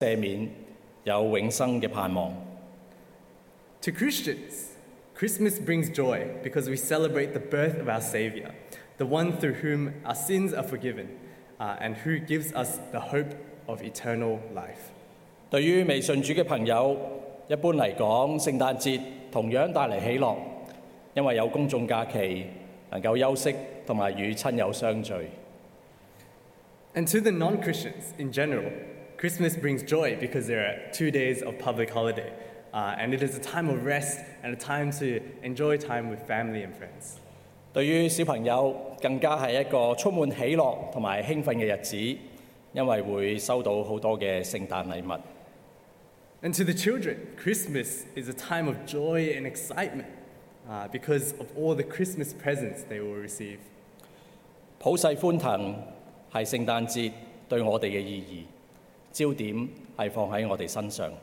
赦免，有永生嘅盼望。 To Christians, Christmas brings joy because we celebrate the birth of our Saviour, the one through whom our sins are forgiven, and who gives us the hope of eternal life. 對於未信主嘅朋友，一般嚟講，聖誕節同樣帶嚟喜樂，因為有公眾假期，能夠休息同埋與親友相聚。 And to the non-Christians in general, Christmas brings joy because there are 2 days of public holiday, and it is a time of rest and a time to enjoy time with family and friends. 對於小朋友，更加係一個充滿喜樂同埋興奮嘅日子，因為會收到好多嘅聖誕禮物。 And to the children, Christmas is a time of joy and excitement because of all the Christmas presents they will receive. 普世歡騰係聖誕節對我哋嘅意義，焦點係放喺我哋身上。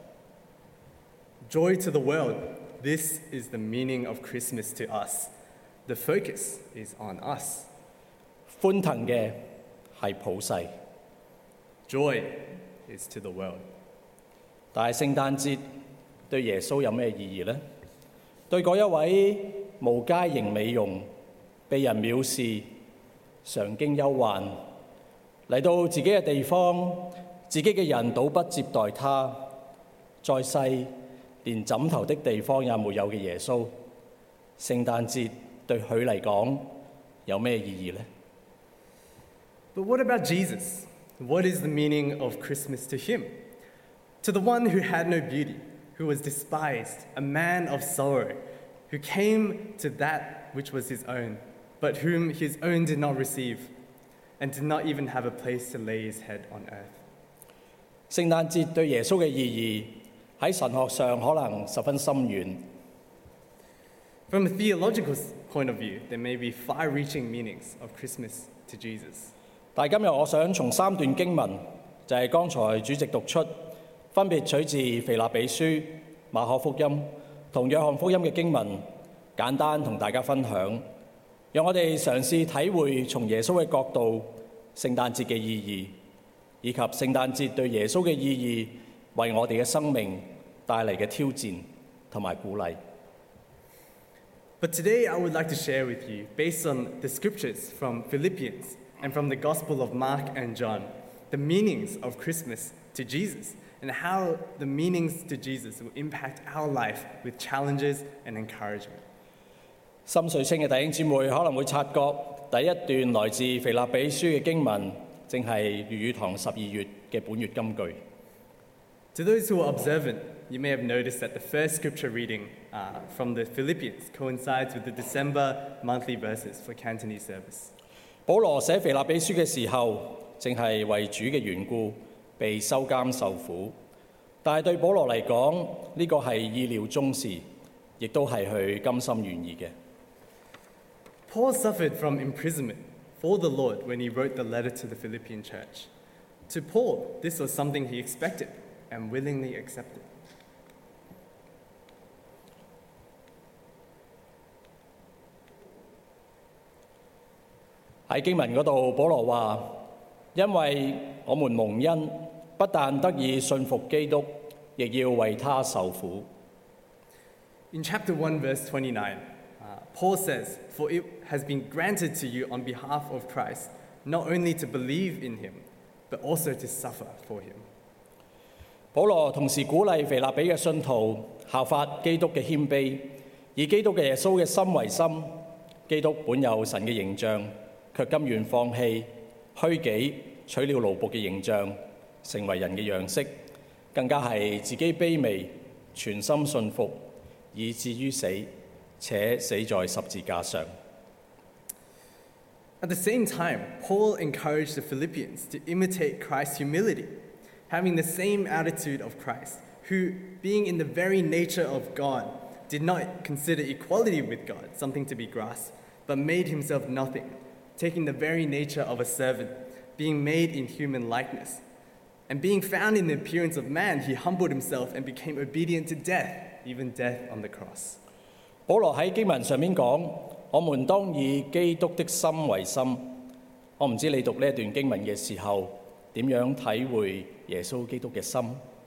Joy to the world, this is the meaning of Christmas to us. The focus is on us. 歡騰嘅係普世， Joy is to the world. 但係聖誕節對耶穌有咩意義呢？對嗰一位無佳形美容、被人藐視、常經憂患，嚟到自己嘅地方，自己嘅人倒不接待他，在世連枕頭的地方也沒有嘅耶穌，聖誕節對佢嚟講有咩意義呢？ But what about Jesus? What is the meaning of Christmas to him? To the one who had no beauty, who was despised, a man of sorrow, who came to that which was his own, but whom his own did not receive, and did not even have a place to lay his head on earth. 聖誕節對耶穌嘅意義喺神學上可能十分深遠。 From a theological point of view, there may be far-reaching meanings of Christmas to Jesus. 但今日我想從3段經文，就係剛才主席讀出，分別取自腓立比書、馬可福音同約翰福音嘅經文，簡單同大家分享，讓我哋嘗試體會從耶穌嘅角度聖誕節嘅意義，以及聖誕節對耶穌嘅意義為我哋嘅生命帶嚟嘅挑戰同埋鼓勵。 But today I would like to share with you, based on the scriptures from Philippians and from the Gospel of Mark and John, the meanings of Christmas to Jesus and how the meanings to Jesus will impact our life with challenges and encouragement. 心水清嘅弟兄姊妹可能會察覺第一段來自腓立比書嘅經文，正係粵語堂12月嘅本月金句。 To those who are observant, you may have noticed that the first scripture reading from the Philippians coincides with the December monthly verses for Cantonese service. 保羅寫腓立比書嘅時候，正係為主嘅緣故被收監受苦，但係對保羅嚟講，呢個係意料中事，亦都係佢甘心願意嘅。 Paul suffered from imprisonment for the Lord when he wrote the letter to the Philippian church. To Paul, this was something he expected and willingly accepted. 喺經文嗰度，保羅話：因為我們蒙恩，不但得以信服基督，亦要為他受苦。 In chapter 1, verse 29, Paul says, "For it has been granted to you on behalf of Christ, not only to believe in him, but also to suffer for him." 保羅同時鼓勵腓立比嘅信徒效法基督嘅謙卑，以基督嘅耶穌嘅心為心。基督本有神嘅形象，卻甘願放棄虛己，取了奴僕嘅形象，成為人嘅樣式，更加係自己卑微，全心信服，以至於死，且死在十字架上。 At the same time, Paul encouraged the Philippians to imitate Christ's humility, having the same attitude of Christ, who, being in the very nature of God, did not consider equality with God something to be grasped, but made himself nothing, taking the very nature of a servant, being made in human likeness. And being found in the appearance of man, he humbled himself and became obedient to death, even death on the cross. 保羅喺經文上面講：我們當以基督的心為心。我唔知你讀呢一段經文嘅時候，點樣體會耶穌基督嘅心？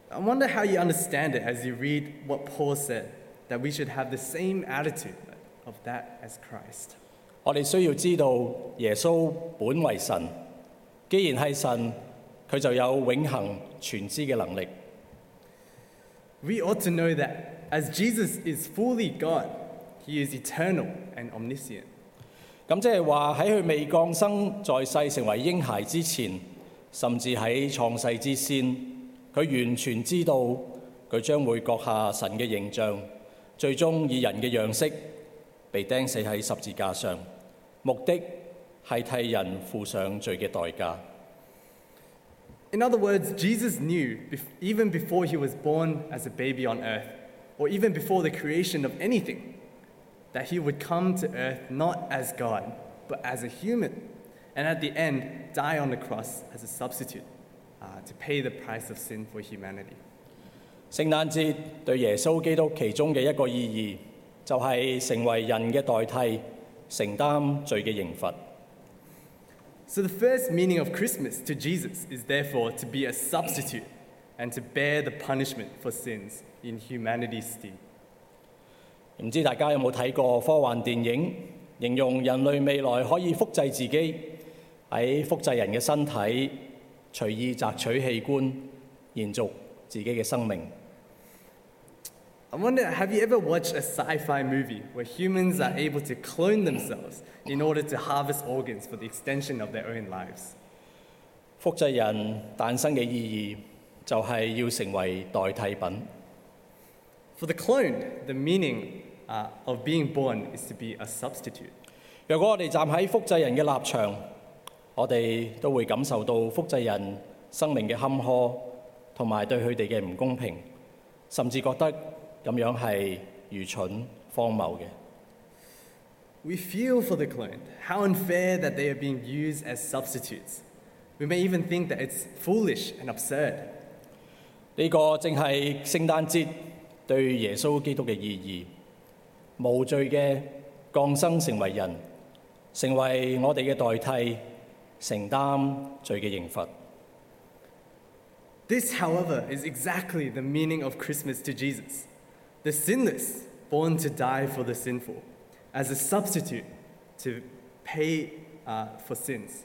I wonder how you understand it as you read what Paul said, that we should have the same attitude of that as Christ. 我哋需要知道耶穌本為神，既然係神，佢就有永恆全知嘅能力。 We ought to know that as Jesus is fully God, he is eternal and omniscient. 咁即係話喺佢未降生在世成為嬰孩之前，甚至喺創世之先，佢完全知道佢將會閣下神嘅形象，最終以人嘅樣式被釘死喺十字架上，目的係替人付上罪嘅代價。 In other words, Jesus knew, even before he was born as a baby on earth, or even before the creation of anything, that he would come to earth not as God, but as a human, and at the end die on the cross as a substitute to pay the price of sin for humanity. 聖誕節對耶穌基督其中嘅一個意義，就係成為人嘅代替，承擔罪嘅刑罰。 So the first meaning of Christmas to Jesus is therefore to be a substitute and to bear the punishment for sins in humanity's stead. 唔知大家有冇睇過科幻電影，形容人類未來可以複製自己，喺複製人嘅身體，隨意摘取器官，延續自己嘅生命。 I wonder, have you ever watched a sci-fi movie where humans are able to clone themselves in order to harvest organs for the extension of their own lives? 複製人誕生嘅意義就係要成為代替品。 For the cloned, the meaning of being born is to be a substitute. 若果我哋站喺複製人嘅立場，我哋都會感受到複製人生命嘅坎坷，同埋對佢哋嘅唔公平，甚至覺得咁樣係愚蠢荒謬嘅。 We feel for the cloned, how unfair that they are being used as substitutes. We may even think that it's foolish and absurd. 呢個正係聖誕節對耶穌基督嘅意義，無罪嘅降生成為人，成為我哋嘅代替，承擔罪嘅刑罰。 This, however, is exactly the meaning of Christmas to Jesus. The sinless, born to die for the sinful, as a substitute to pay for sins.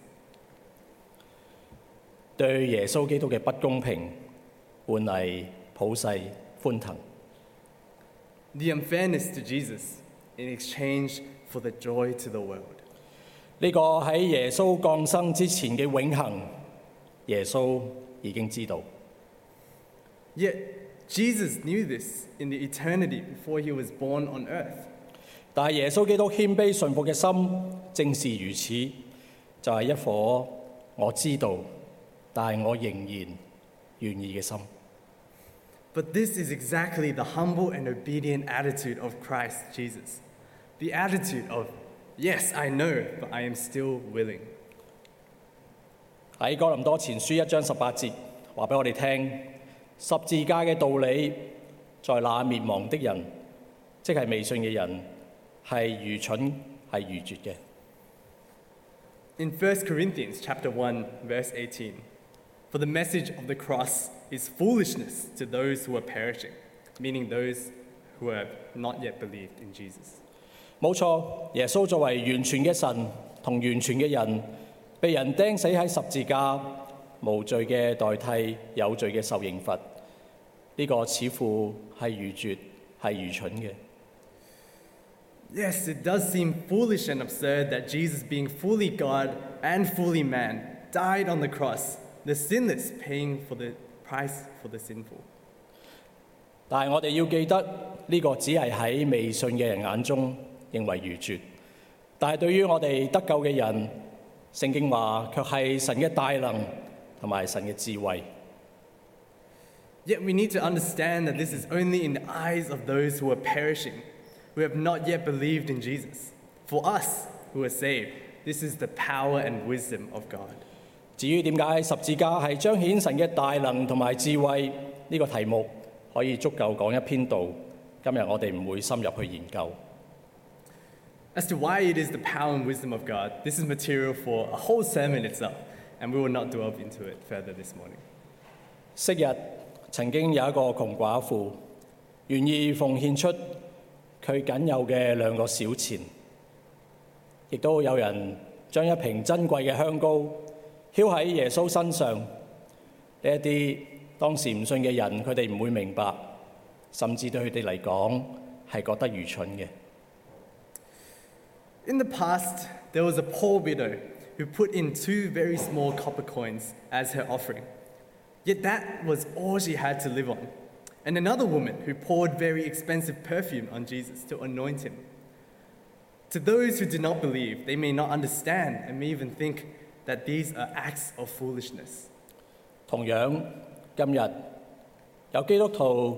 對耶穌基督嘅不公平，換嚟普世歡騰。 The unfairness to Jesus in exchange for the joy to the world. 呢個喺耶穌降生之前嘅永恆，耶穌已經知道。 Yet, Jesus knew this in the eternity before he was born on earth. 但係耶穌基督謙卑順服嘅心，正是如此，就係一顆我知道，但係我仍然願意嘅心。 But this is exactly the humble and obedient attitude of Christ Jesus. The attitude of, yes, I know, but I am still willing. 喺哥林多前書1章18節話俾我哋聽，十字架嘅道理，在那滅亡的人，即係未信嘅人，係愚蠢，係愚拙嘅。 In 1 Corinthians chapter 1, verse 18, for the message of the cross is foolishness to those who are perishing, meaning those who have not yet believed in Jesus. 冇錯，耶穌作為完全嘅神同完全嘅人，被人釘死喺十字架，無罪嘅代替有罪嘅受刑罰。呢個似乎係愚拙，係愚蠢嘅。 Yes, it does seem foolish and absurd that Jesus, being fully God and fully man, died on the cross, the sinless paying for the price for the sinful. 但係我哋要記得，呢個只係喺未信嘅人眼中認為愚拙，但係對於我哋得救嘅人，聖經話卻係神嘅大能同埋神嘅智慧。 Yet we need to understand that this is only in the eyes of those who are perishing, who have not yet believed in Jesus. For us who are saved, this is the power and wisdom of God. 至於點解十字架係彰顯神嘅大能同埋智慧呢個題目，可以足夠講一篇道。今日我哋唔會深入去研究。 As to why it is the power and wisdom of God, this is material for a whole sermon itself, and we will not delve into it further this morning. 昔日曾經有一個窮寡婦，願意奉獻出佢僅有嘅2個小錢，亦都有人將一瓶珍貴嘅香膏澆喺耶穌身上。呢一啲當時唔信嘅人，佢哋唔會明白，甚至對佢哋嚟講係覺得愚蠢嘅。 In the past, there was a poor widow who put in 2 very small copper coins as her offering. Yet that was all she had to live on. And another woman who poured very expensive perfume on Jesus to anoint him. To those who do not believe, they may not understand and may even think that these are acts of foolishness. 同樣，今日基督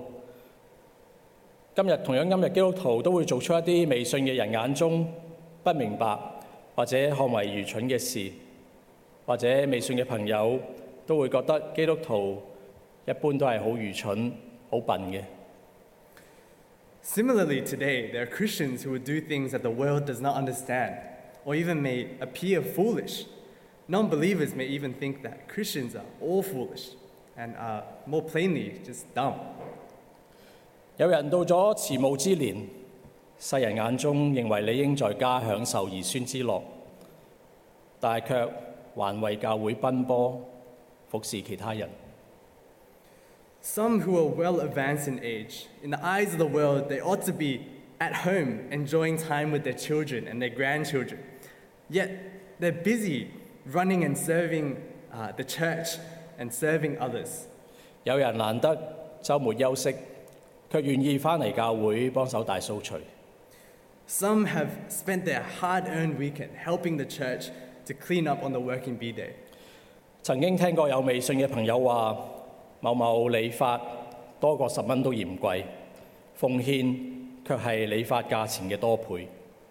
徒都會做出一啲未信嘅人眼中不明白或者看為愚蠢嘅事，或者未信嘅朋友都會覺得基督徒一般都係好愚蠢、好笨嘅。 Similarly, today, there are Christians who would do things that the world does not understand, or even may appear foolish. Non-believers may even think that Christians are all foolish and are more plainly just dumb. 有人到咗遲暮之年，世人眼中認為理應在家享受兒孫之樂，但係卻還為教會奔波，服侍其他人。 Some who are well advanced in age, in the eyes of the world, they ought to be at home enjoying time with their children and their grandchildren. Yet they're busy running and serving the church and serving others. 有人難得週末休息，卻願意返嚟教會幫手大掃除。 Some have spent their hard-earned weekend helping the church to clean up on the working bee day. 曾經聽過有未信嘅朋友話，某某理髮多過10蚊都嫌貴，奉獻卻係理髮價錢嘅多倍。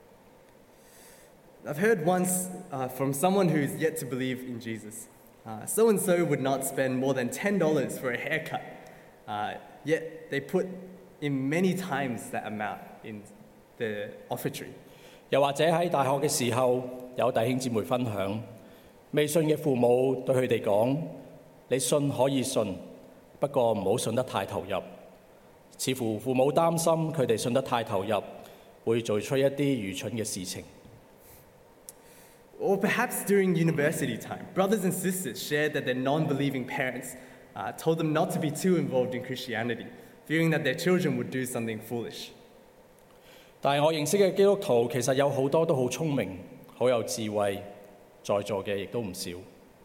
I've heard once from someone who's yet to believe in Jesus. So-and-so would not spend more than $10 for a haircut, yet they put in many times that amount in the offertory. 又或者喺大學嘅時候，有弟兄姊妹分享，未信嘅父母對佢哋講：你信可以信，不過唔好信得太投入。似乎父母擔心佢哋信得太投入，會做出一啲愚蠢嘅事情。 Or perhaps during university time, brothers and sisters shared that their non-believing parents told them not to be too involved in Christianity, fearing that their children would do something foolish. 但係我認識嘅基督徒其實有好多都好聰明、好有智慧，在座嘅亦都唔少。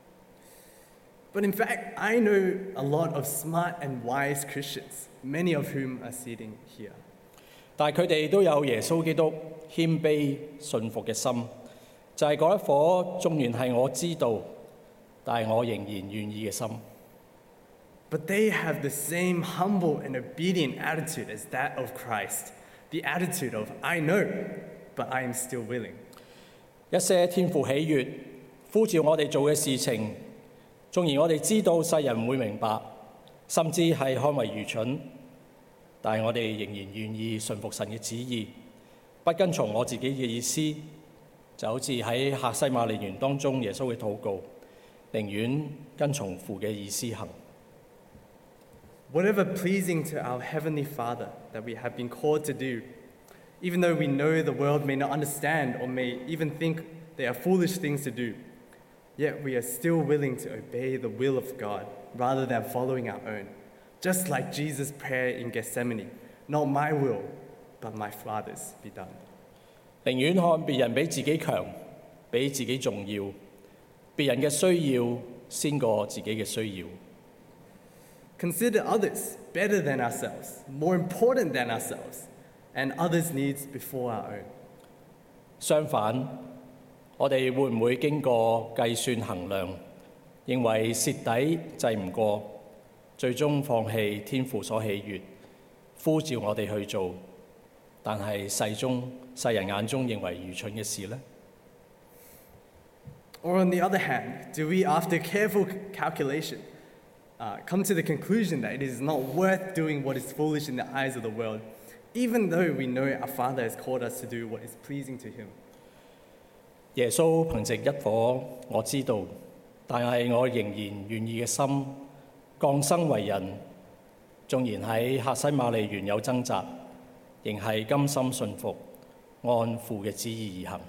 But in fact, I know a lot of smart and wise Christians, many of whom are sitting here. 但係佢哋都有耶穌基督謙卑信服嘅心，就係嗰一顆縱然係我知道，但係我仍然願意嘅心。 But they have the same humble and obedient attitude as that of Christ, the attitude of, I know, but I am still willing. 一些天父喜悅，呼召我哋做嘅事情，縱然我哋知道世人唔會明白，甚至係看為愚蠢，但係我哋仍然願意順服神嘅旨意，不跟從我自己嘅意思，就好似喺客西馬尼園當中耶穌嘅禱告，寧願跟從父嘅意思行。 Whatever pleasing to our Heavenly Father that we have been called to do, even though we know the world may not understand or may even think they are foolish things to do, yet we are still willing to obey the will of God rather than following our own. Just like Jesus' prayer in Gethsemane, not my will, but my Father's be done. 寧願看別人比自己強，比自己重要，別人嘅需要先過自己嘅需要。 Consider others better than ourselves, more important than ourselves, and others' needs before our own. 相反，我哋會唔會經過計算衡量，認為蝕底制唔過，最終放棄天父所喜悅，呼召我哋去做，但係世人眼中認為愚蠢嘅事呢？ Or on the other hand, do we, after careful calculation, come to the conclusion that it is not worth doing what is foolish in the eyes of the world, even though we know our Father has called us to do what is pleasing to Him? 耶穌憑藉一顆我知道，但係我仍然願意嘅心，降生為人， 縱然喺客西馬尼園有掙扎，仍係甘心信服，按父嘅旨意而行。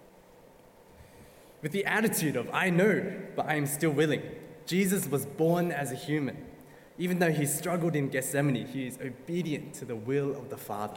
With the attitude of, I know, but I am still willing, Jesus was born as a human. Even though he struggled in Gethsemane, he is obedient to the will of the Father.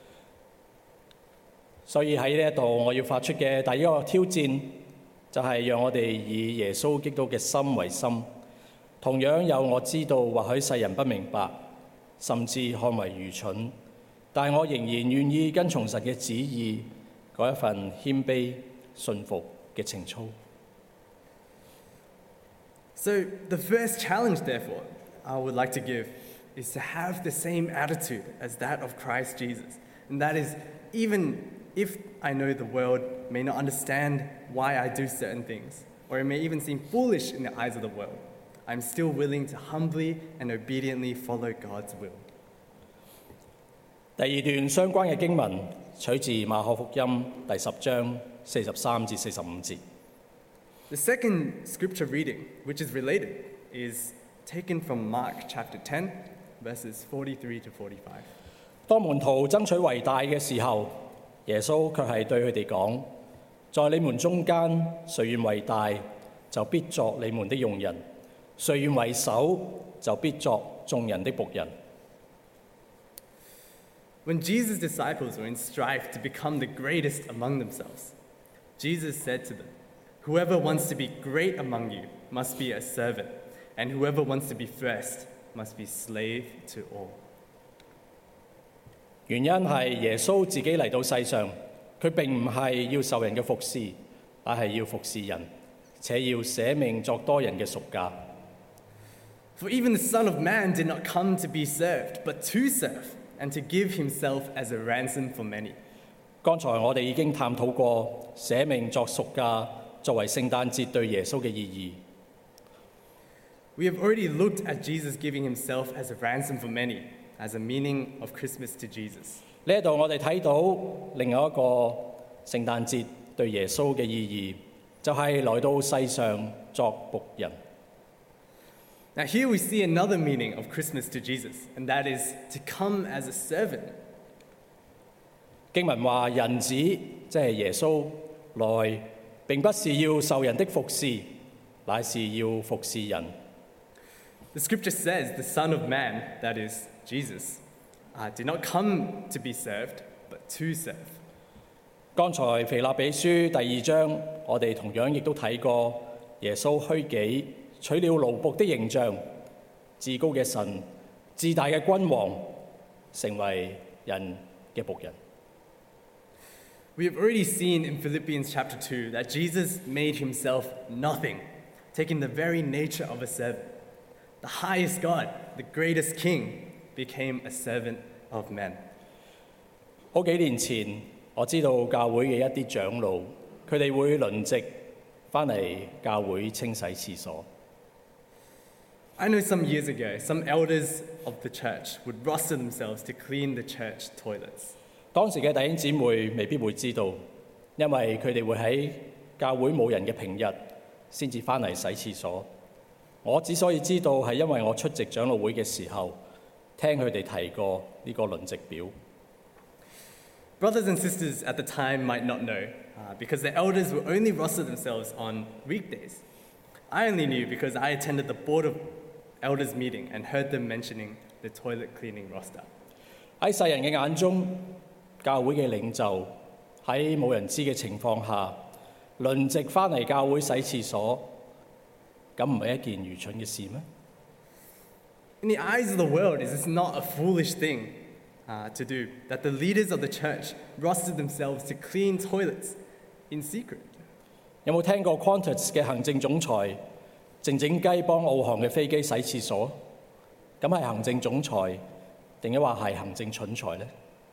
所以喺呢一度，我要發出嘅第一個挑戰，就係讓我哋以耶穌基督嘅心為心。同樣有我知道，或許世人不明白，甚至看為愚蠢，但我仍然願意跟從神嘅旨意，嗰一份謙卑信服嘅情操。 So the first challenge, therefore, I would like to give is to have the same attitude as that of Christ Jesus. And that is, even if I know the world may not understand why I do certain things, or it may even seem foolish in the eyes of the world, I'm still willing to humbly and obediently follow God's will. 第二段相關嘅經文取自馬可福音第10章43至45節。 The second scripture reading, which is related, is taken from Mark chapter 10, verses 43 to 45. 當門徒爭取為大嘅時候，耶穌卻係對佢哋講：在你們中間，誰願為大，就必作你們的用人；誰願為首，就必作眾人的僕人。 When Jesus' disciples were in strife to become the greatest among themselves, Jesus said to them, Whoever wants to be great among you must be a servant, and whoever wants to be first must be slave to all. 原因係耶穌自己嚟到世上，佢並唔係要受人嘅服侍，乃係要服侍人，且要捨命作多人嘅贖價。 For even the Son of Man did not come to be served, but to serve, and to give himself as a ransom for many. 剛才我哋已經探討過捨命作贖價作為聖誕節對耶穌嘅意義。 We have already looked at Jesus giving himself as a ransom for many, as a meaning of Christmas to Jesus. 呢一度我哋睇到另外一個聖誕節對耶穌嘅意義，就係來到世上作僕人。 Now here we see another meaning of Christmas to Jesus, and that is to come as a servant. 經文話人子即係耶穌來，並不是要受人的服侍，乃是要服侍人。 The scripture says the Son of Man, that is Jesus, did not come to be served, but to serve. 剛才腓立比書第2章，我哋同樣亦都睇過耶穌虛己，取了奴僕的形象，至高嘅神、至大嘅君王，成為人嘅僕人。 We have already seen in Philippians chapter 2 that Jesus made himself nothing, taking the very nature of a servant. The highest God, the greatest King, became a servant of men. 好幾年前，我知道教會嘅一啲長老，佢哋會輪值返嚟教會清洗廁所。 I know some years ago, some elders of the church would roster themselves to clean the church toilets. 當時嘅弟兄姊妹未必會知道，因為佢哋會喺教會冇人嘅平日先至返嚟洗廁所。我之所以知道，係因為我出席長老會嘅時候，聽佢哋提過呢個輪值表。 Brothers and sisters at the time might not know, because the elders would only roster themselves on weekdays. I only knew because I attended the Board of Elders meeting and heard them mentioning the toilet cleaning roster. 喺世人嘅眼中，教會嘅領袖喺冇人知嘅情況下，輪值返嚟教會洗廁所，咁唔係一件愚蠢嘅事咩？ In the eyes of the world, is this not a foolish thing to do, that the leaders of the church rostered themselves to clean toilets in secret? 有冇聽過 Qantas 嘅行政總裁靜靜雞幫澳航嘅飛機洗廁所？咁係行政總裁定抑或係行政蠢材呢？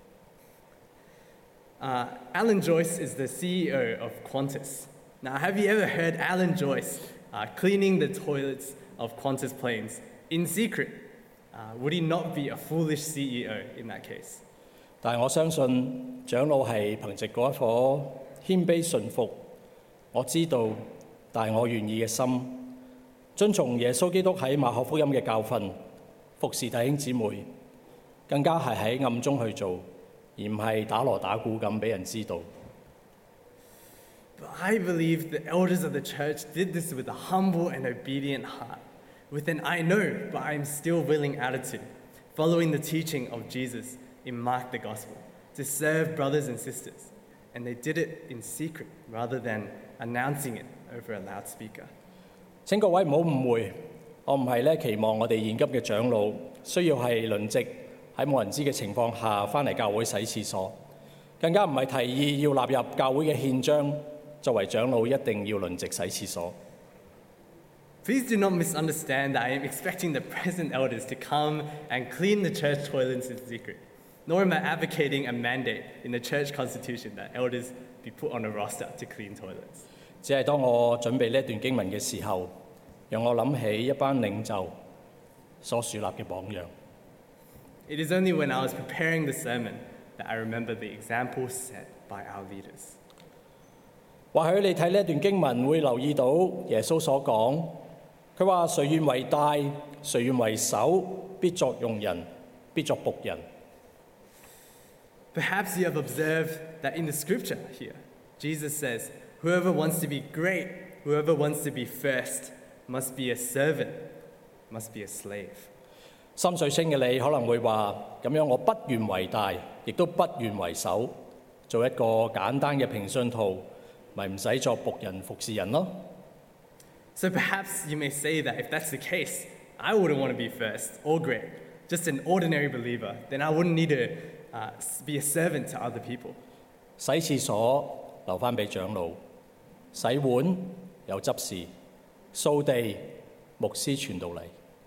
Alan Joyce is the CEO of Qantas. Now, have you ever heard Alan Joyce cleaning the toilets of Qantas planes in secret? Would he not be a foolish CEO in that case? 但係我相信長老係憑藉嗰一顆謙卑順服，我知道，但係我願意嘅心，遵從耶穌基督喺馬可福音嘅教訓， 服侍弟兄姊妹，更加係喺暗中去做，而唔係打鑼打鼓咁俾人知道。 But I believe the elders of the church did this with a humble and obedient heart, with an I know, but I am still willing attitude, following the teaching of Jesus in Mark the Gospel, to serve brothers and sisters. And they did it in secret rather than announcing it over a loudspeaker. 請各位唔好誤會，我唔係期望我哋現今嘅長老需要係輪值喺冇人知嘅情況下翻嚟教會洗廁所，更加唔係提議要納入教會嘅憲章，作為長老一定要輪值洗廁所。 Please do not misunderstand that I am expecting the present elders to come and clean the church toilets in secret, nor am I advocating a mandate in the church constitution that elders be put on a roster to clean toilets. 只係當我準備呢一段經文嘅時候，讓我諗起一班領袖所樹立嘅榜樣。 It is only when I was preparing the sermon that I remember the example set by our leaders. 或許你睇呢一段經文會留意到耶穌所講，佢話誰願為大，誰願為首，必作用人，必作僕人。 Perhaps you have observed that in the scripture here, Jesus says, whoever wants to be great, whoever wants to be first, must be a servant, must be a slave. 心水清嘅你可能會話：咁樣我不願為大，亦都不願為首，做一個簡單嘅平信徒，咪唔使作僕人服侍人咯。 So perhaps you may say that if that's the case, I wouldn't want to be first or great, just an ordinary believer, then I wouldn't need to be a servant to other people. 洗廁所留翻俾長老，洗碗有執事，掃地牧師傳道嚟。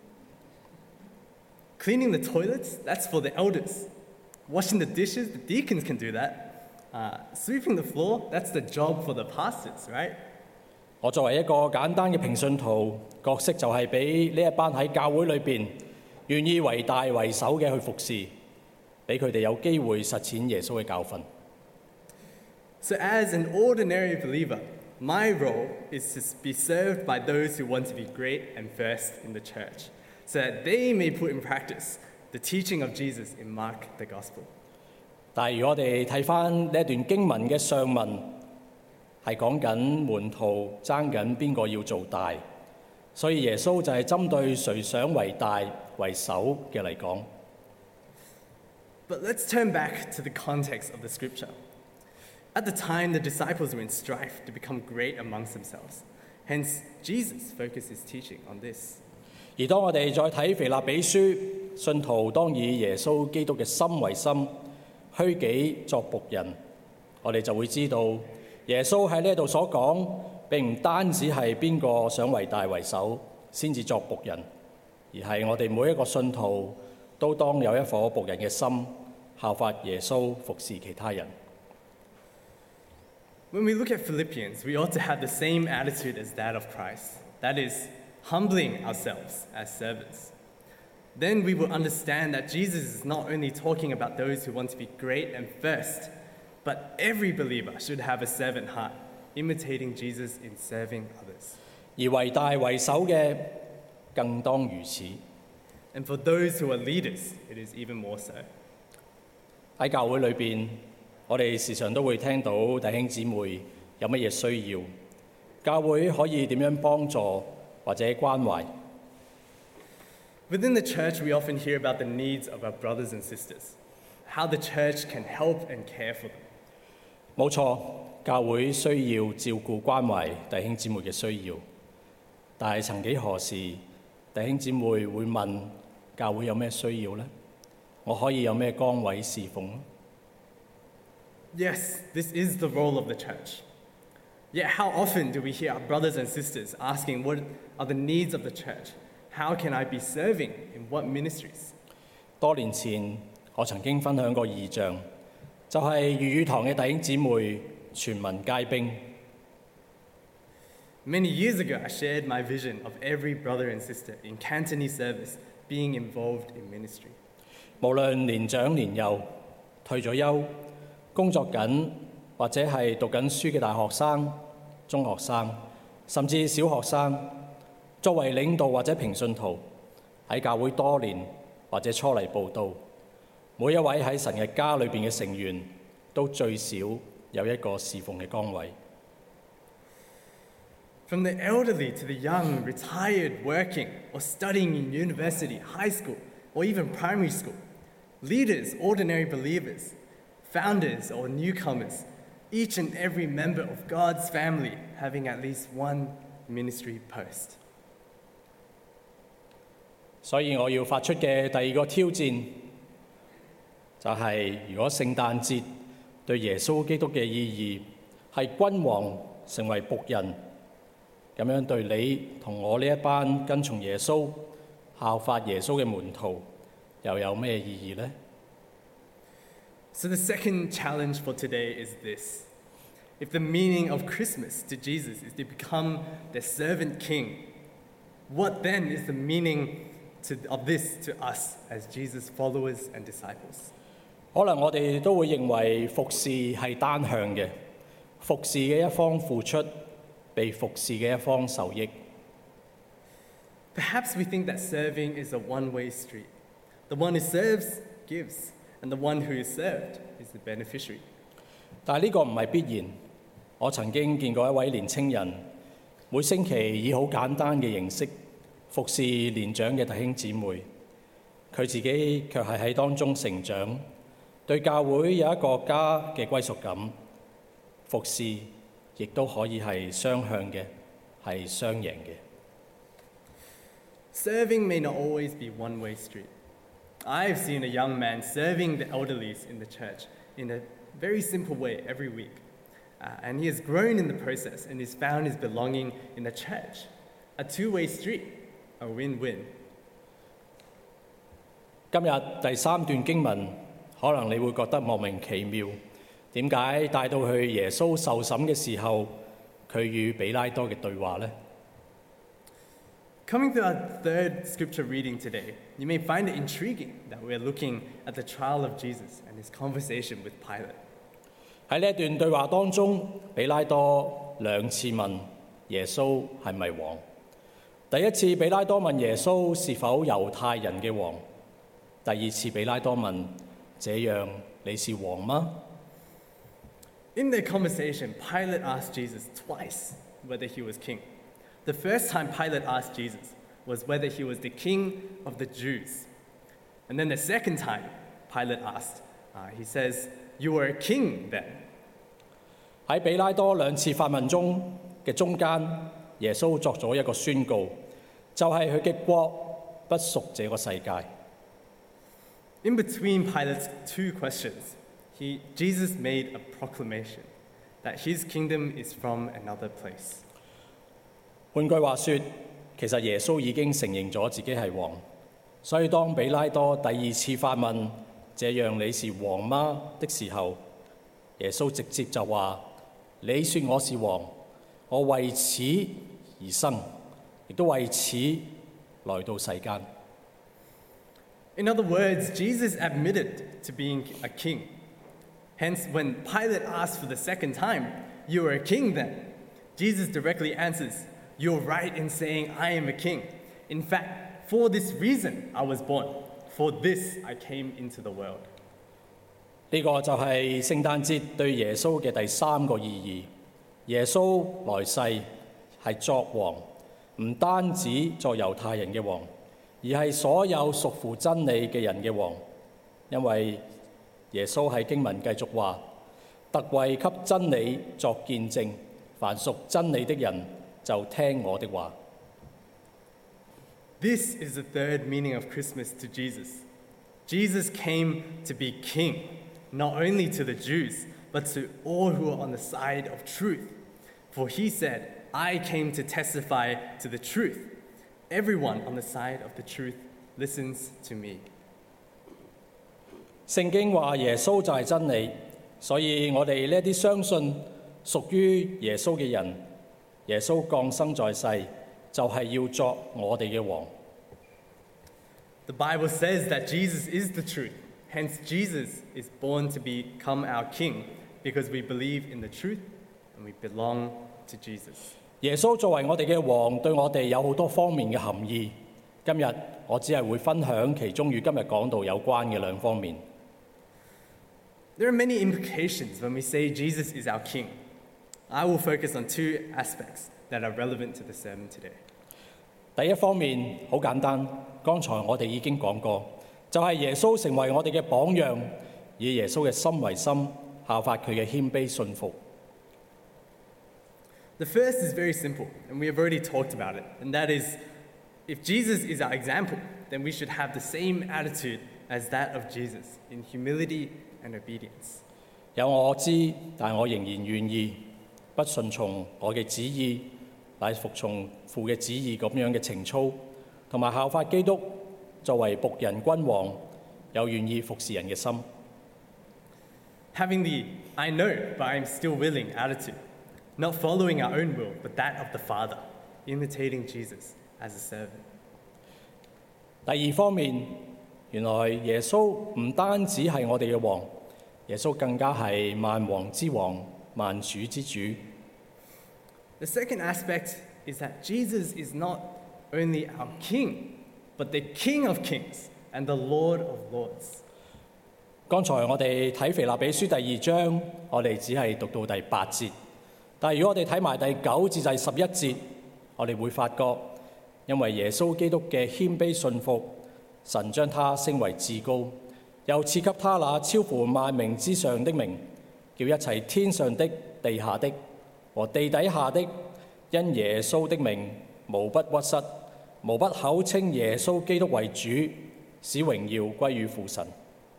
Cleaning the toilets, that's for the elders. Washing the dishes, the deacons can do that. Sweeping the floor, that's the job for the pastors, right? 我作為一個簡單嘅平信徒，角色就係俾呢一班喺教會裏邊願意為大為首嘅去服侍，俾佢哋有機會實踐耶穌嘅教訓。 So as an ordinary believer, my role is to be served by those who want to be great and first in the church, so that they may put in practice the teaching of Jesus in Mark the Gospel. 但係如果我哋睇翻呢一段經文嘅上文，係講緊門徒爭緊邊個要做大，所以耶穌就係針對誰想為大為首嘅嚟講。 But let's turn back to the context of the scripture. At the time, the disciples were in strife to become great amongst themselves. Hence, Jesus focused his teaching on this. 而當我哋再睇腓立比書，信徒當以耶穌基督嘅心為心，虛己作僕人，我哋就會知道耶穌喺呢度所講並唔單止係邊個想為大為首先至作僕人，而係我哋每一個信徒都當有一顆僕人嘅心，效法耶穌服侍其他人。 When we look at Philippians, we ought to have the same attitude as that of Christ. That is, humbling ourselves as servants. Then we will understand that Jesus is not only talking about those who want to be great and first, but every believer should have a servant heart, imitating Jesus in serving others. 而為大為首嘅更當如此。 And for those who are leaders, it is even more so. 喺教會裏邊，我哋時常都會聽到弟兄姊妹有乜嘢需要，教會可以點樣幫助或者關懷。 Within the church, we often hear about the needs of our brothers and sisters, how the church can help and care for them. 冇錯，教會需要照顧關懷弟兄姊妹嘅需要，但係曾幾何時，弟兄姊妹會問教會有咩需要呢？我可以有咩崗位侍奉呢？ Yes, this is the role of the church. Yet how often do we hear our brothers and sisters asking what are the needs of the church? How can I be serving in what ministries? 多年前，我曾經分享過異象，就係粵語堂嘅弟兄姊妹全民皆兵。 Many years ago, I shared my vision of every brother and sister in Cantonese service being involved in ministry. 無論年長年幼、退咗休、工作緊或者係讀緊書嘅大學生、中學生，甚至小學生，作為領導或者平信徒喺教會多年， 或者初嚟報道，每一位喺神嘅家裏邊嘅成員都最少有一個侍奉嘅崗位。 From the elderly to the young, retired, working, or studying in university, high school, or even primary school, leaders, ordinary believers, founders, or newcomers, each and every member of God's family having at least one ministry post. 所以我要發出嘅第二個挑戰就係，如果聖誕節對耶穌基督嘅意義係君王成為僕人，咁樣對你同我呢一班跟從耶穌、效法耶穌嘅門徒，又有咩意義呢？ So the second challenge for today is this. If the meaning of Christmas to Jesus is to become the servant king, what then is the meaning of this to us as Jesus' followers and disciples? 可能我哋都會認為服侍係單向嘅，服侍嘅一方付出，被服侍嘅一方受益。 Perhaps we think that serving is a one-way street. The one who serves gives, and the one who is served is the beneficiary. 但係呢個唔係必然。我曾經見過一位年青人，每星期以好簡單嘅形式服侍年長嘅弟兄姊妹，佢自己卻係喺當中成長，對教會有一個家嘅歸屬感。服侍亦都可以係雙向嘅，係雙贏嘅。 Serving may not always be one-way street. I've seen a young man serving the elderlies in the church in a very simple way every week. And he has grown in the process and has found his belonging in the church. A two-way street, a win-win. 今日第三段經文，可能你會覺得莫名其妙，點解帶到去耶穌受審嘅時候，佢與比拉多嘅對話呢？ Coming to our third scripture reading today, you may find it intriguing that we're looking at the trial of Jesus and his conversation with Pilate. 喺呢一段對話當中，比拉多兩次問耶穌係咪王。第一次比拉多問耶穌是否猶太人嘅王，第二次比拉多問：這樣你是王嗎？ In their conversation, Pilate asked Jesus twice whether he was king. The first time Pilate asked Jesus was whether he was the king of the Jews. And then the second time Pilate asked, he says, "You are a king then." 喺比拉多兩次發問中嘅中間，耶穌作咗一個宣告，就係佢嘅國不屬這個世界。 In between Pilate's two questions, Jesus made a proclamation that his kingdom is from another place. 換句話說，其實耶穌已經承認咗自己係王，所以當比拉多第二次發問這樣你是王嗎的時候，耶穌直接就話：你說我是王，我為此而生，亦都為此來到世間。 In other words, Jesus admitted to being a king. Hence, when Pilate asked for the second time, "You are a king then?" Jesus directly answers, "You're right in saying I am a king. In fact, for this reason I was born. For this I came into the world." 呢個就係聖誕節對耶穌嘅第三個意義。耶穌來世係作王，唔單止作猶太人嘅王，而係所有屬乎真理嘅人嘅王。因為耶穌喺經文繼續話：特為給真理作見證，凡屬真理的人就聽我的話。 This is the third meaning of Christmas to Jesus. Jesus came to be king, not only to the Jews, but to all who are on the side of truth. For he said, "I came to testify to the truth. Everyone on the side of the truth listens to me." 聖經話耶穌就係真理，所以我哋呢啲相信屬於耶穌嘅人，耶穌降生在世，就係要作我哋嘅王。 The Bible says that Jesus is the truth. Hence, Jesus is born to become our king because we believe in the truth and we belong to Jesus. 耶穌作為我哋嘅王，對我哋有好多方面嘅含義。 今日我只係會分享其中與今日講道有關嘅兩方面。 There are many implications when we say Jesus is our King. I will focus on two aspects that are relevant to the sermon today. 第一方面好簡單，剛才我哋已經講過，就係耶穌成為我哋嘅榜樣，以耶穌嘅心為心，效法佢嘅謙卑信服。 The first is very simple, and we have already talked about it, and that is, if Jesus is our example, then we should have the same attitude as that of Jesus, in humility and obedience. 有我知，但我仍然願意，不順從我嘅旨意，乃服從父嘅旨意咁樣嘅情操，同埋效法基督作為僕人君王，有願意服侍人嘅心。 Having the I know, but I'm still willing attitude, not following our own will, but that of the Father, imitating Jesus as a servant. 第二方面，原來耶穌唔單止係我哋嘅王，耶穌更加係萬王之王、萬主之主。 The second aspect is that Jesus is not only our King, but the King of Kings and the Lord of Lords. 剛才我哋睇腓立比書第2章，我哋只係讀到第8節，但係如果我哋睇埋第9至第11節，我哋會發覺，因為耶穌基督嘅謙卑信服，神將他升為至高，又賜給他那超乎萬名之上的名，叫一切天上的、地下的和地底下的，因耶穌的名，無不屈膝，無不口稱耶穌基督為主，使榮耀歸於父神。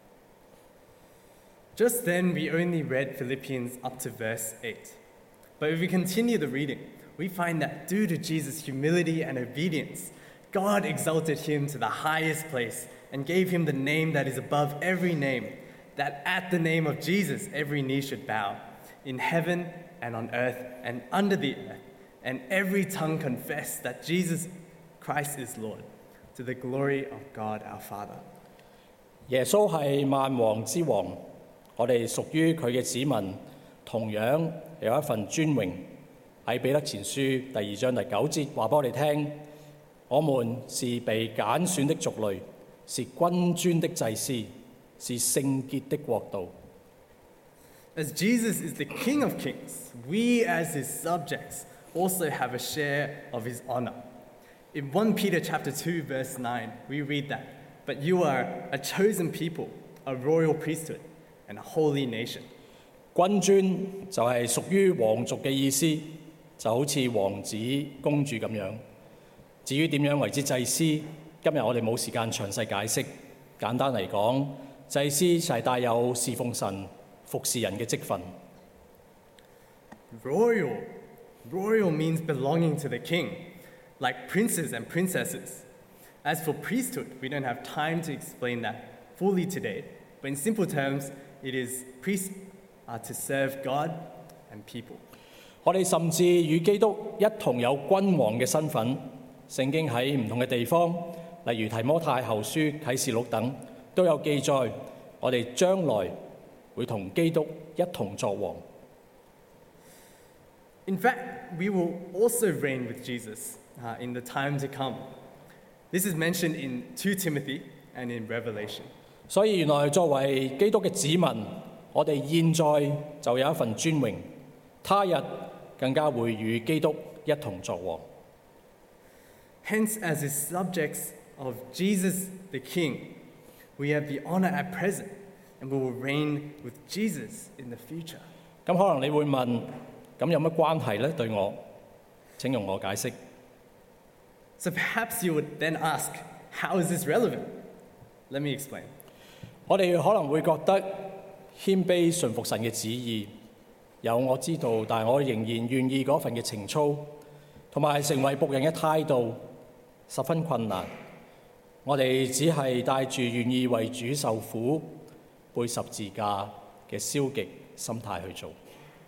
Just then, we only read Philippians up to verse 8. But if we continue the reading, we find that due to Jesus' humility and obedience, God exalted him to the highest place and gave him the name that is above every name, that at the name of Jesus every knee should bow, in heaven and on earth and under the earth, and every tongue confess that Jesus Christ is Lord, to the glory of God our Father. 耶穌係萬王之王，我哋屬於佢嘅子民，同樣有一份尊榮。喺彼得前書第2章第9節話俾我哋聽，我們是被揀選的族類，是君尊的祭司，是聖潔的國度。 As Jesus is the King of Kings, we as his subjects also have a share of his honor. In 1 Peter chapter 2 verse 9, we read that, "But you are a chosen people, a royal priesthood, and a holy nation." 君尊就係屬於皇族嘅意思，就好似王子、公主咁樣。至於點樣為之祭司，今日我哋冇時間詳細解釋。簡單嚟講，祭司就係帶有侍奉神、服侍人嘅職分。 Royal means belonging to the king, like princes and princesses. As for priesthood, we don't have time to explain that fully today, but in simple terms, it is priests are to serve God and people. 我哋甚至與基督一同有君王嘅身份。聖經喺唔同嘅地方，例如提摩太後書、啟示錄等，都有記載，我哋將來會同基督一同作王。 In fact, we will also reign with Jesus in the time to come. This is mentioned in 2 Timothy and in Revelation. 所以原來作為基督嘅子民，我哋現在就有一份尊榮，他日更加會與基督一同作王。 Hence, as his subjects of Jesus the King, we have the honor at present, and we will reign with Jesus in the future. 咁可能你會問，咁有乜關係呢？對我？請容我解釋。 So perhaps you would then ask, how is this relevant? Let me explain. 我哋可能會覺得謙卑順服神嘅旨意，有我知道，但係我仍然願意嗰份嘅情操，同埋成為僕人嘅態度，十分困難。我哋只係帶住願意為主受苦、背十字架嘅消極心態去做。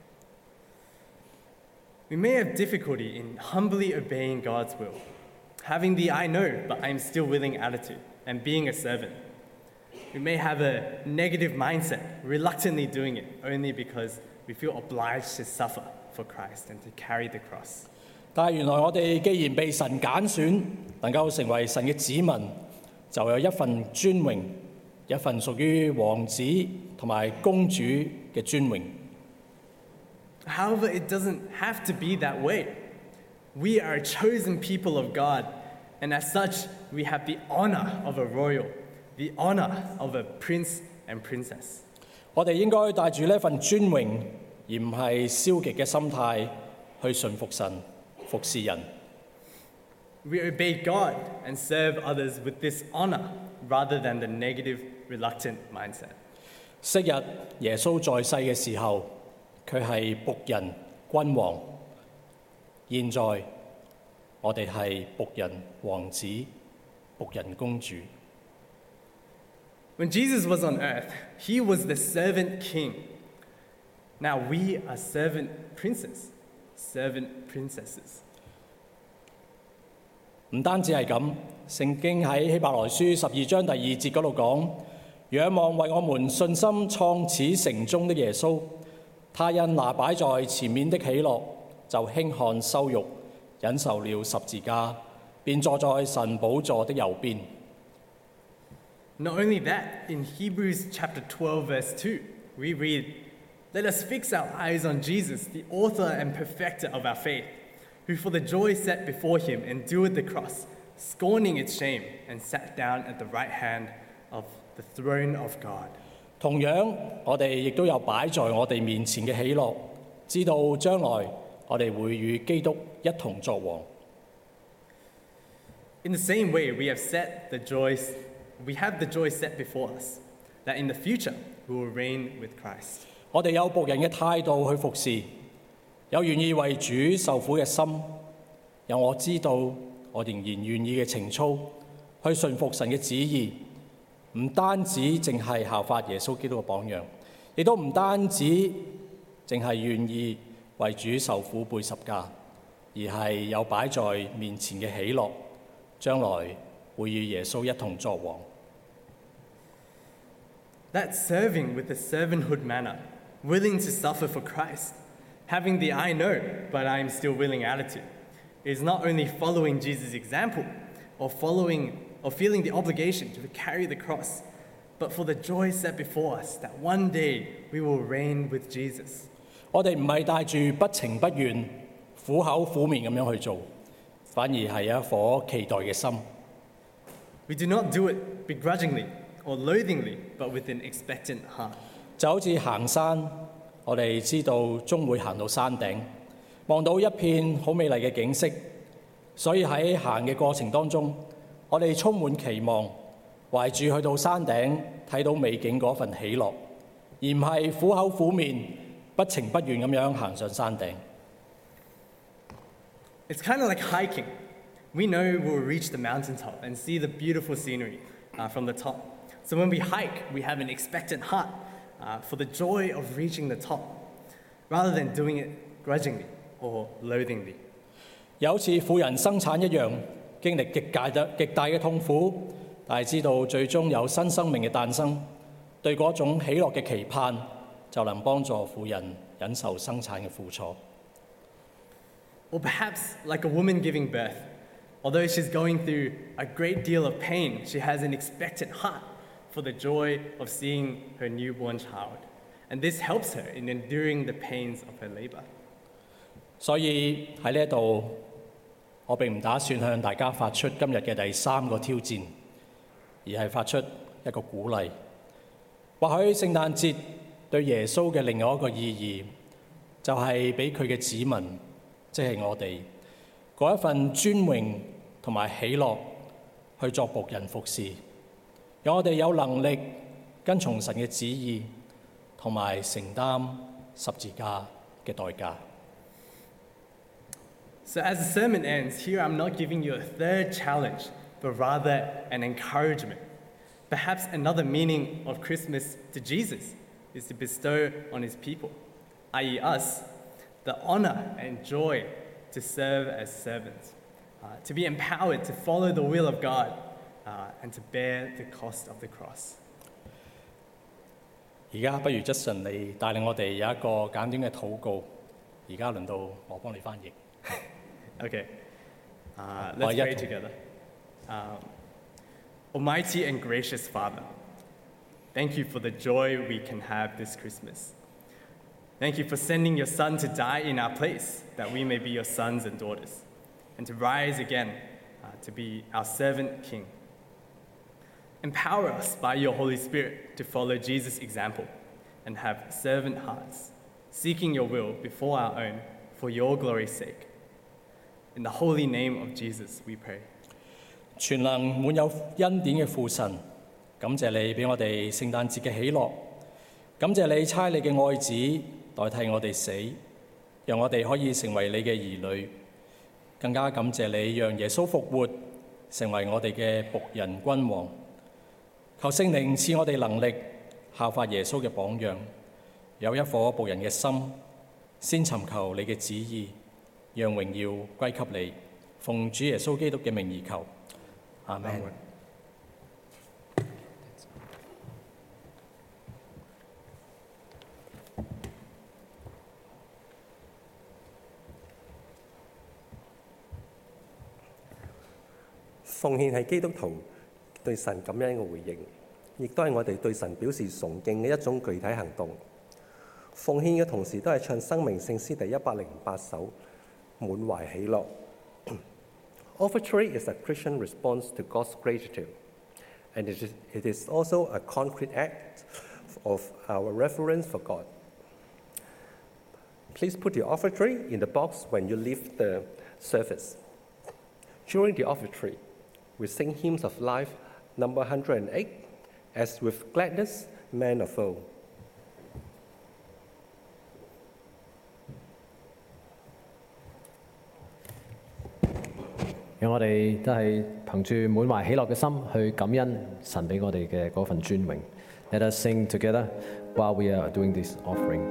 We may have difficulty in humbly obeying God's will, having the I know, but I'm still willing attitude, and being a servant. We may have a negative mindset, reluctantly doing it only because we feel obliged to suffer for Christ and to carry the cross. 但係原來我哋既然被神揀選，能夠成為神嘅子民，就有一份尊榮，一份屬於王子同埋公主嘅尊榮。 However, it doesn't have to be that way. We are a chosen people of God, and as such, we have the honor of a royal, the honor of a prince and princess. 我哋應該帶住呢份尊榮，而唔係消極嘅心態去順服神、服侍人。 We obey God and serve others with this honor rather than the negative, reluctant mindset. 昔日耶穌在世嘅時候，佢係僕人君王；現在我哋係僕人王子、僕人公主。 When Jesus was on earth, he was the servant king. Now we are servant princes, servant princesses. 唔單止係咁，聖經喺希伯來書12章第2節嗰度講：仰望為我們信心創始成終的耶穌，他因那擺在前面的喜樂，就輕看羞辱，忍受了十字架，便坐在神寶座的右邊。 Not only that, in Hebrews chapter 12, verse 2, we read, "Let us fix our eyes on Jesus, the author and perfecter of our faith, who for the joy set before him endured the cross, scorning its shame, and sat down at the right hand of the throne of God." 同樣，我哋亦都有擺在我哋面前嘅喜樂，知道將來我哋會與基督一同作王。 In the same way, we have the joy set before us, that in the future we will reign with Christ. 我哋有僕人嘅態度去服侍，有願意為主受苦嘅心，有我知道我仍然願意嘅情操，去順服神嘅旨意。唔單止淨係效法耶穌基督嘅榜樣，亦都唔單止淨係願意為主受苦背十架，而係有擺在面前嘅喜樂，將來會與耶穌一同作王。 That serving with a servanthood manner, willing to suffer for Christ, having the "I know, but I am still willing" attitude, is not only following Jesus' example or feeling the obligation to carry the cross, but for the joy set before us that one day we will reign with Jesus. 我哋唔係帶住不情不願、苦口苦面咁樣去做，反而係有一顆期待嘅心。 We do not do it begrudgingly or loathingly, but with an expectant heart. 就好似行山，我哋知道終會行到山頂，望到一片好美麗嘅景色，所以喺行嘅過程當中，我哋充滿期望，懷住去到山頂睇到美景嗰份喜樂，而唔係苦口苦面、不情不願咁樣行上山頂。 It's kind of like hiking. We know we'll reach the mountaintop and see the beautiful scenery from the top. So when we hike, we have an expectant heart for the joy of reaching the top, rather than doing it grudgingly or loathingly. 有似婦人生產一樣，經歷極大嘅痛苦，但係知道最終有新生命嘅誕生，對嗰種喜樂嘅期盼，就能幫助婦人忍受生產嘅苦楚。 Or perhaps like a woman giving birth, although she's going through a great deal of pain, she has an expectant heart for the joy of seeing her newborn child. And this helps her in enduring the pains of her labor. 所以喺呢一度，我並唔打算向大家發出今日嘅第3個挑戰，而係發出一個鼓勵。或許聖誕節對耶穌嘅另外一個意義，就係俾佢嘅子民，即係我哋，嗰一份尊榮同埋喜樂去作僕人服侍，讓我哋有能力跟從神嘅旨意，同埋承擔十字架嘅代價。 So as the sermon ends, here I'm not giving you a third challenge, but rather an encouragement. Perhaps another meaning of Christmas to Jesus is to bestow on his people, i.e. us, the honor and joy to serve as servants, to be empowered to follow the will of God, and to bear the cost of the cross. 而家不如Justin你帶領我哋有一個簡短嘅禱告，而家輪到我幫你翻譯。 Okay. Let's pray together. Almighty and gracious Father, thank you for the joy we can have this Christmas. Thank you for sending your Son to die in our place, that we may be your sons and daughters, and to rise again to be our servant King. Empower us by your Holy Spirit to follow Jesus' example and have servant hearts, seeking your will before our own, for your glory's sake. In the holy name of Jesus, we pray. 全能滿有恩典嘅父神，感謝你俾我哋聖誕節嘅喜樂，感謝你差你嘅愛子代替我哋死，讓我哋可以成為你嘅兒女，更加感謝你讓耶穌復活，成為我哋嘅僕人君王。求聖靈賜我哋能力效法耶穌嘅榜樣，有一顆僕人嘅心，先尋求你嘅旨意，讓榮耀歸給你。奉主耶穌基督嘅名而求，阿們。 奉獻係基督徒對神感恩嘅回應，亦都係我哋對神表示崇敬嘅一種具體行動。奉獻嘅同時都係唱生命聖詩第108首，滿懷喜樂。Offertory is a Christian response to God's gratitude, and it is also a concrete act of our reverence for God. Please put your offertory in the box when you leave the service. During the offertory, we sing hymns of life, number 108, as with gladness, man of old. 讓我哋都係憑住滿懷喜樂嘅心去感恩神俾我哋嘅嗰份尊榮。Let us sing together while we are doing this offering.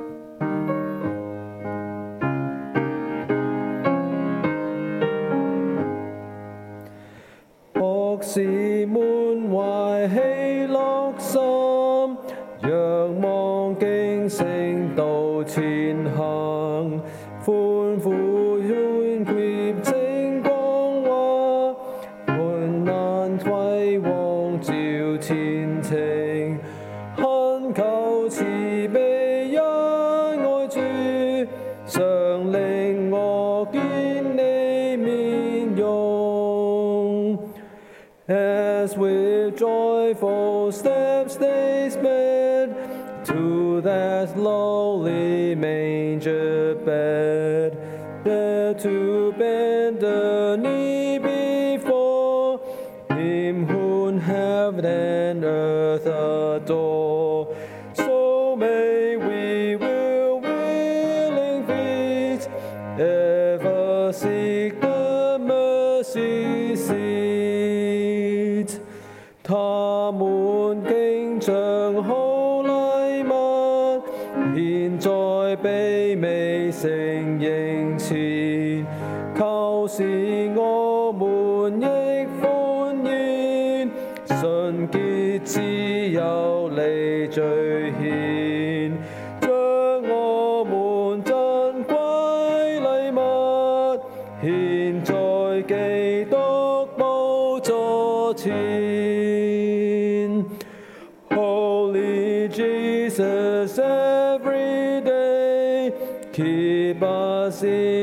僕是滿懷喜樂心，仰望警醒道前行，歡呼歡躍正光華，滿眼輝煌照前程，懇求慈悲恩愛主，常令我見你面容。As with joyful steps they sped to that lowly manger bed, there to bend the knee before Him whom heaven and earth adore. So may we with willing feet ever seek the mercy seat. 他們經將好禮物獻在卑微聖刑前，求使我們亦歡宴，純潔自由離罪愆，將我們珍貴禮物獻在基督寶座前。Holy Jesus, every day keep us in